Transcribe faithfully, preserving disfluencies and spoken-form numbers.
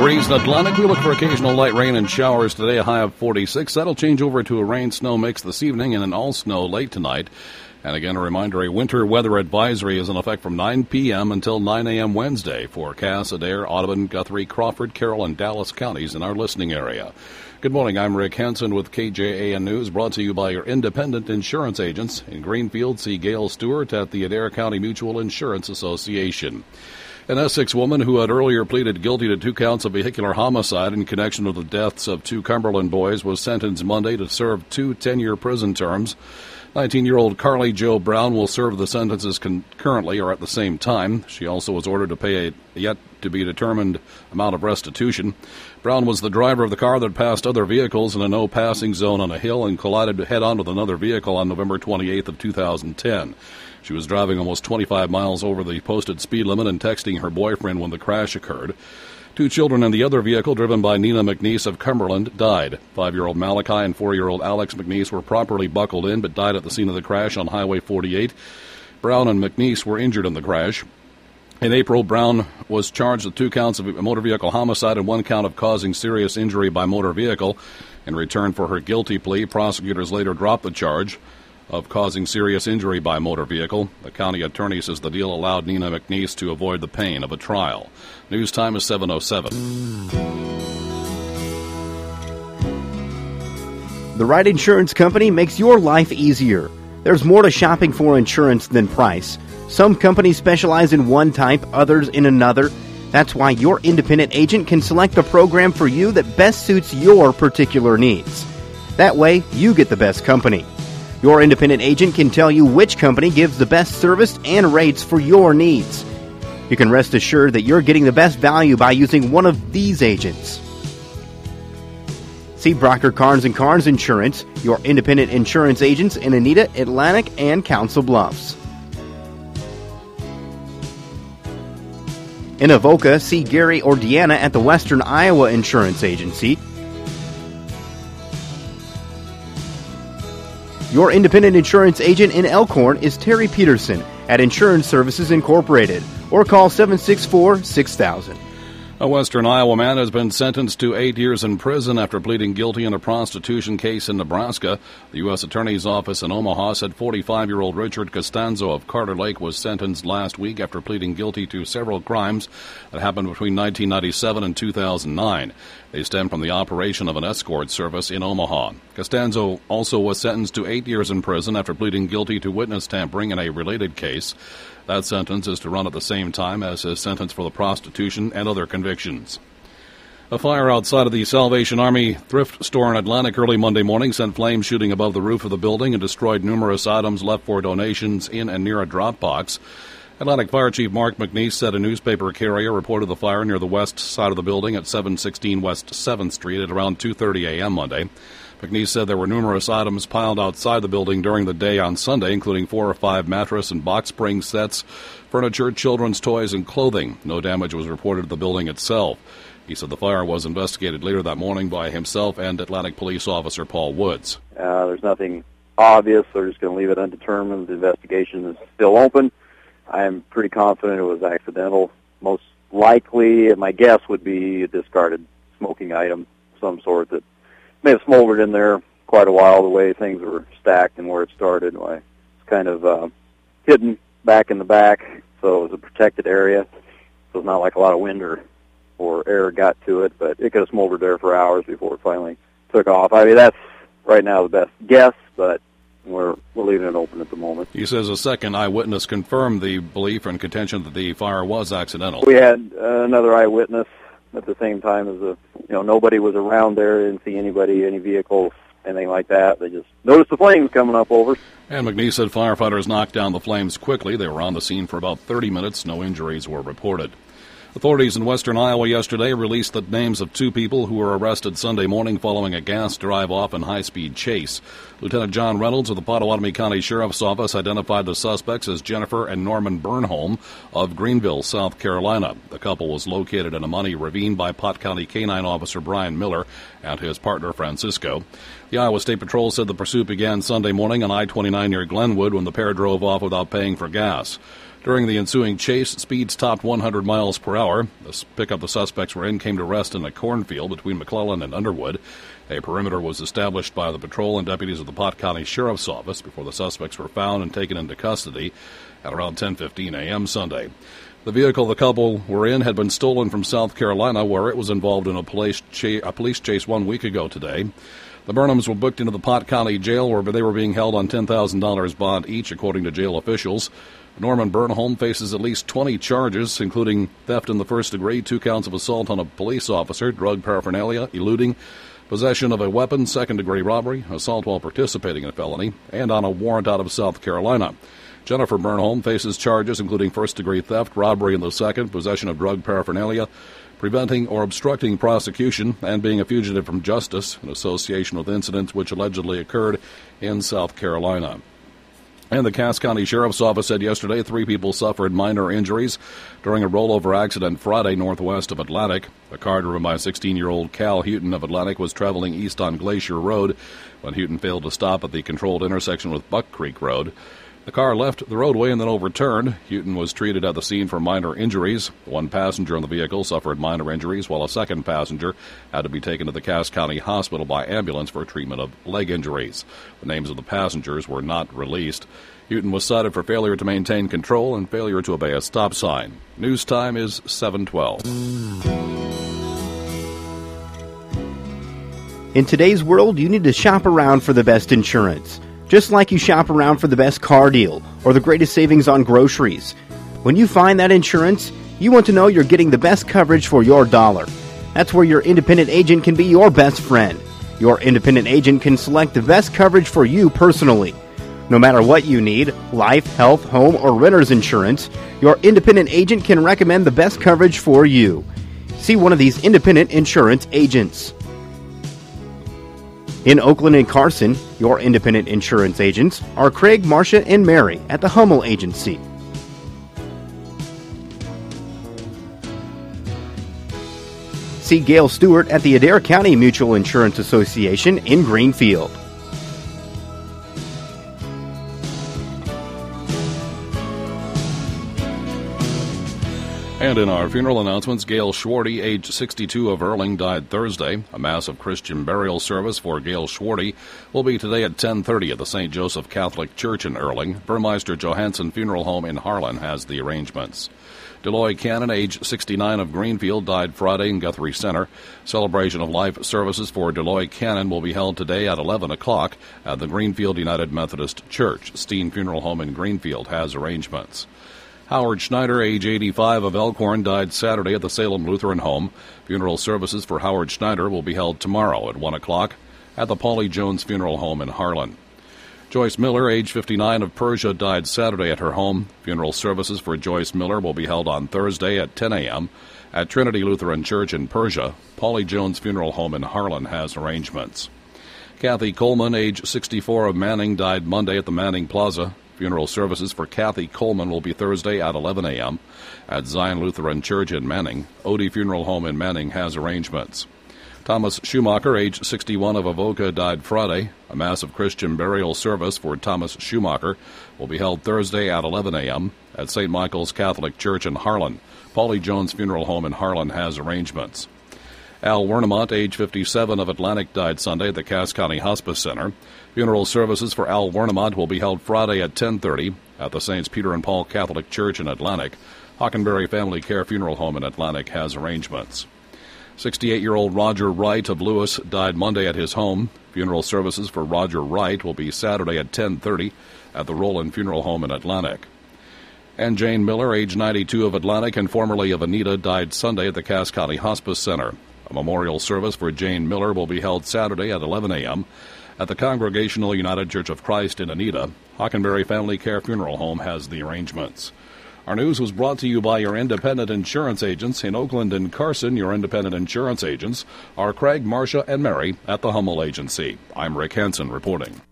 degrees in Atlantic. We look for occasional light rain and showers today, a high of forty-six. That'll change over to a rain-snow mix this evening and an all-snow late tonight. And again, a reminder, a winter weather advisory is in effect from nine p.m. until nine a.m. Wednesday for Cass, Adair, Audubon, Guthrie, Crawford, Carroll, and Dallas counties in our listening area. Good morning, I'm Rick Hansen with K J A N News, brought to you by your independent insurance agents. In Greenfield, see Gail Stewart at the Adair County Mutual Insurance Association. An Essex woman who had earlier pleaded guilty to two counts of vehicular homicide in connection with the deaths of two Cumberland boys was sentenced Monday to serve two ten-year prison terms. nineteen-year-old Carly Jo Brown will serve the sentences concurrently or at the same time. She also was ordered to pay a yet-to-be-determined amount of restitution. Brown was the driver of the car that passed other vehicles in a no-passing zone on a hill and collided head-on with another vehicle on November twenty-eighth of two thousand ten. She was driving almost twenty-five miles over the posted speed limit and texting her boyfriend when the crash occurred. Two children in the other vehicle, driven by Nina McNeese of Cumberland, died. Five-year-old Malachi and four-year-old Alex McNeese were properly buckled in but died at the scene of the crash on Highway forty-eight. Brown and McNeese were injured in the crash. In April, Brown was charged with two counts of motor vehicle homicide and one count of causing serious injury by motor vehicle. In return for her guilty plea, prosecutors later dropped the charge of causing serious injury by motor vehicle. The county attorney says the deal allowed Nina McNeese to avoid the pain of a trial. News time is seven oh seven. The right insurance company makes your life easier. There's more to shopping for insurance than price. Some companies specialize in one type, others in another. That's why your independent agent can select the program for you that best suits your particular needs. That way, you get the best company. Your independent agent can tell you which company gives the best service and rates for your needs. You can rest assured that you're getting the best value by using one of these agents. See Brocker Carnes and Carnes Insurance, your independent insurance agents in Anita, Atlantic, and Council Bluffs. In Avoca, see Gary or Deanna at the Western Iowa Insurance Agency. Your independent insurance agent in Elkhorn is Terry Peterson at Insurance Services Incorporated, or call seven six four, six thousand. A Western Iowa man has been sentenced to eight years in prison after pleading guilty in a prostitution case in Nebraska. The U S Attorney's Office in Omaha said forty-five-year-old Richard Costanzo of Carter Lake was sentenced last week after pleading guilty to several crimes that happened between nineteen ninety-seven and two thousand nine. They stem from the operation of an escort service in Omaha. Costanzo also was sentenced to eight years in prison after pleading guilty to witness tampering in a related case. That sentence is to run at the same time as his sentence for the prostitution and other convictions. A fire outside of the Salvation Army thrift store in Atlantic early Monday morning sent flames shooting above the roof of the building and destroyed numerous items left for donations in and near a drop box. Atlantic Fire Chief Mark McNeese said a newspaper carrier reported the fire near the west side of the building at seven sixteen West seventh Street at around two thirty a.m. Monday. McNeese said there were numerous items piled outside the building during the day on Sunday, including four or five mattress and box spring sets, furniture, children's toys, and clothing. No damage was reported to the building itself. He said the fire was investigated later that morning by himself and Atlantic Police Officer Paul Woods. Uh, there's nothing obvious. They're just going to leave it undetermined. The investigation is still open. I'm pretty confident it was accidental. Most likely, my guess would be a discarded smoking item of some sort that may have smoldered in there quite a while, the way things were stacked and where it started. It's kind of uh, hidden back in the back, so it was a protected area. So it's not like a lot of wind or, or air got to it, but it could have smoldered there for hours before it finally took off. I mean, that's right now the best guess, but we're, we're leaving it open at the moment. He says a second eyewitness confirmed the belief and contention that the fire was accidental. We had uh, another eyewitness at the same time as a, you know, nobody was around there, didn't see anybody, any vehicles, anything like that. They just noticed the flames coming up over. And McNeese said firefighters knocked down the flames quickly. They were on the scene for about thirty minutes. No injuries were reported. Authorities in western Iowa yesterday released the names of two people who were arrested Sunday morning following a gas drive-off and high-speed chase. Lieutenant John Reynolds of the Pottawatomie County Sheriff's Office identified the suspects as Jennifer and Norman Burnholm of Greenville, South Carolina. The couple was located in a money ravine by Pot County Canine Officer Brian Miller and his partner Francisco. The Iowa State Patrol said the pursuit began Sunday morning on I twenty-nine near Glenwood when the pair drove off without paying for gas. During the ensuing chase, speeds topped one hundred miles per hour. The pickup the suspects were in came to rest in a cornfield between McClellan and Underwood. A perimeter was established by the patrol and deputies of the Pot County Sheriff's Office before the suspects were found and taken into custody at around ten fifteen a.m. Sunday. The vehicle the couple were in had been stolen from South Carolina, where it was involved in a police, cha- a police chase one week ago today. The Burnhams were booked into the Pot County Jail, where they were being held on ten thousand dollars bond each, according to jail officials. Norman Burnholm faces at least twenty charges, including theft in the first degree, two counts of assault on a police officer, drug paraphernalia, eluding, possession of a weapon, second-degree robbery, assault while participating in a felony, and on a warrant out of South Carolina. Jennifer Burnholm faces charges including first-degree theft, robbery in the second, possession of drug paraphernalia, preventing or obstructing prosecution, and being a fugitive from justice in association with incidents which allegedly occurred in South Carolina. And the Cass County Sheriff's Office said yesterday three people suffered minor injuries during a rollover accident Friday northwest of Atlantic. A car driven by sixteen-year-old Cal Houghton of Atlantic was traveling east on Glacier Road when Houghton failed to stop at the controlled intersection with Buck Creek Road. The car left the roadway and then overturned. Houghton was treated at the scene for minor injuries. One passenger in the vehicle suffered minor injuries, while a second passenger had to be taken to the Cass County Hospital by ambulance for treatment of leg injuries. The names of the passengers were not released. Houghton was cited for failure to maintain control and failure to obey a stop sign. News time is seven twelve. In today's world, you need to shop around for the best insurance. Just like you shop around for the best car deal or the greatest savings on groceries. When you find that insurance, you want to know you're getting the best coverage for your dollar. That's where your independent agent can be your best friend. Your independent agent can select the best coverage for you personally. No matter what you need, life, health, home, or renter's insurance, your independent agent can recommend the best coverage for you. See one of these independent insurance agents. In Oakland and Carson, your independent insurance agents are Craig, Marcia, and Mary at the Hummel Agency. See Gail Stewart at the Adair County Mutual Insurance Association in Greenfield. And in our funeral announcements, Gail Schwarty, age sixty-two, of Erling, died Thursday. A massive Christian burial service for Gail Schwarty will be today at ten thirty at the Saint Joseph Catholic Church in Erling. Burmeister Johansson Funeral Home in Harlan has the arrangements. Deloy Cannon, age sixty-nine, of Greenfield, died Friday in Guthrie Center. Celebration of life services for Deloy Cannon will be held today at eleven o'clock at the Greenfield United Methodist Church. Steen Funeral Home in Greenfield has arrangements. Howard Schneider, age eighty-five, of Elkhorn, died Saturday at the Salem Lutheran Home. Funeral services for Howard Schneider will be held tomorrow at one o'clock at the Paulie Jones Funeral Home in Harlan. Joyce Miller, age fifty-nine, of Persia, died Saturday at her home. Funeral services for Joyce Miller will be held on Thursday at ten a.m. at Trinity Lutheran Church in Persia. Paulie Jones Funeral Home in Harlan has arrangements. Kathy Coleman, age sixty-four, of Manning, died Monday at the Manning Plaza. Funeral services for Kathy Coleman will be Thursday at eleven a.m. at Zion Lutheran Church in Manning. Odie Funeral Home in Manning has arrangements. Thomas Schumacher, age sixty-one, of Avoca, died Friday. A massive Christian burial service for Thomas Schumacher will be held Thursday at eleven a.m. at Saint Michael's Catholic Church in Harlan. Paulie Jones Funeral Home in Harlan has arrangements. Al Wernemont, age fifty-seven, of Atlantic, died Sunday at the Cass County Hospice Center. Funeral services for Al Wernemont will be held Friday at ten thirty at the Saints Peter and Paul Catholic Church in Atlantic. Hockenberry Family Care Funeral Home in Atlantic has arrangements. sixty-eight-year-old Roger Wright of Lewis died Monday at his home. Funeral services for Roger Wright will be Saturday at ten thirty at the Roland Funeral Home in Atlantic. And Jane Miller, age ninety-two, of Atlantic and formerly of Anita, died Sunday at the Cass County Hospice Center. A memorial service for Jane Miller will be held Saturday at eleven a.m. at the Congregational United Church of Christ in Anita. Hockenberry Family Care Funeral Home has the arrangements. Our news was brought to you by your independent insurance agents. In Oakland and Carson, your independent insurance agents are Craig, Marcia, and Mary at the Hummel Agency. I'm Rick Hansen reporting.